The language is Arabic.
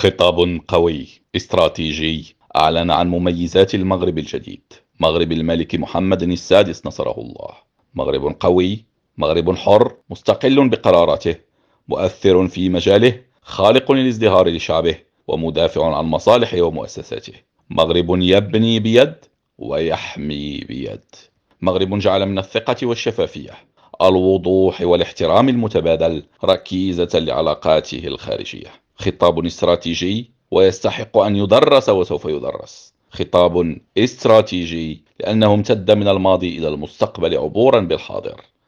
خطاب قوي استراتيجي أعلن عن مميزات المغرب الجديد، مغرب الملك محمد السادس نصره الله. مغرب قوي، مغرب حر مستقل بقراراته، مؤثر في مجاله، خالق للازدهار لشعبه، ومدافع عن مصالحه ومؤسساته. مغرب يبني بيد ويحمي بيد. مغرب جعل من الثقة والشفافية، الوضوح والاحترام المتبادل ركيزة لعلاقاته الخارجية. خطاب استراتيجي ويستحق أن يدرس وسوف يدرس. خطاب استراتيجي لأنه امتد من الماضي إلى المستقبل عبورا بالحاضر.